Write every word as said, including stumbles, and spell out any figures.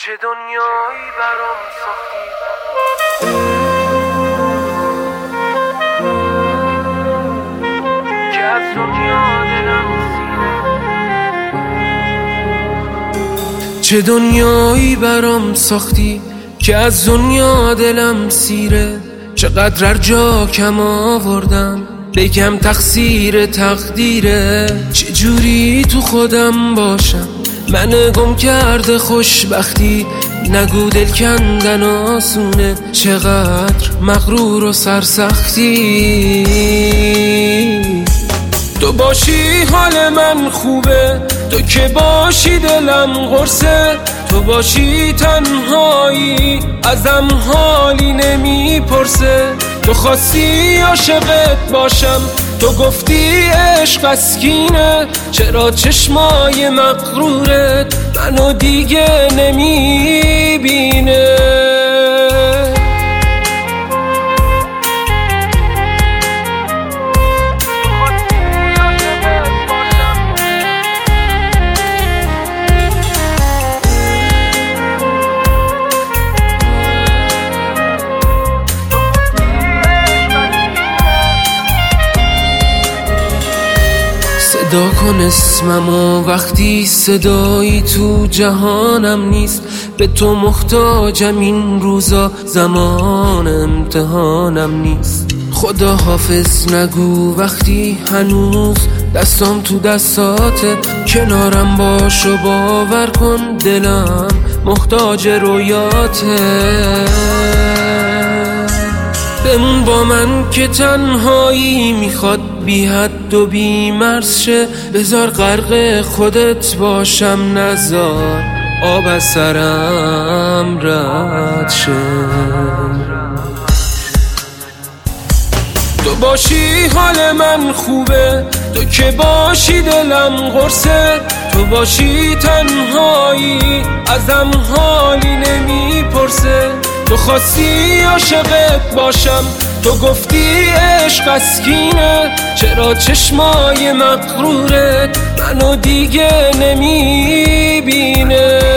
چه دنیایی برام ساختی که از دنیا دلم سیره چه دنیایی برام ساختی که از دنیا دلم سیره چقدر ارجا کم آوردم بگم تقصیر تقدیره چه جوری تو خودم باشم من گم کرده خوشبختی نگو دل کندن آسونه چقدر مغرور و سرسختی تو باشی حال من خوبه تو که باشی دلم قرصه تو باشی تنهایی ازم حالی نمیپرسه تو خواستی عاشقت باشم تو گفتی عشق اسکینه چرا چشمای مغرورت منو دیگه نمیبینه صدا کن اسممو وقتی صدایی تو جهانم نیست به تو محتاجم این روزا زمان امتحانم نیست خدا حافظ نگو وقتی هنوز دستام تو دستاته کنارم باش و باور کن دلم محتاج رویاته بمون با من که تنهایی میخواد بی حد و بی مرز شه بذار غرق خودت باشم نذار آب از سرم رد شه تو باشی حال من خوبه تو که باشی دلم قرصه تو باشی تنهایی ازم حالی نمیپرسه تو خواستی عاشقت باشم تو گفتی عشق اسکینه چرا چشمای مغرورت منو دیگه نمیبینه